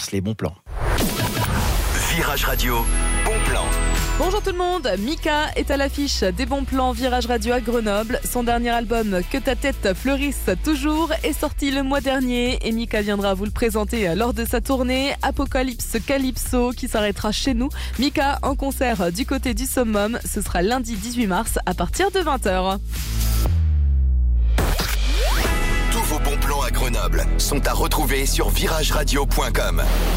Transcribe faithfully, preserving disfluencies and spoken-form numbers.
Mars, les bons plans. Virage Radio, bon plan. Bonjour tout le monde, Mika est à l'affiche des bons plans Virage Radio à Grenoble. Son dernier album Que ta tête fleurisse toujours est sorti le mois dernier et Mika viendra vous le présenter lors de sa tournée Apocalypse Calypso qui s'arrêtera chez nous. Mika en concert du côté du Summum, ce sera lundi dix-huit mars à partir de vingt heures. Tous vos bons plans à Grenoble sont à retrouver sur virage radio point com.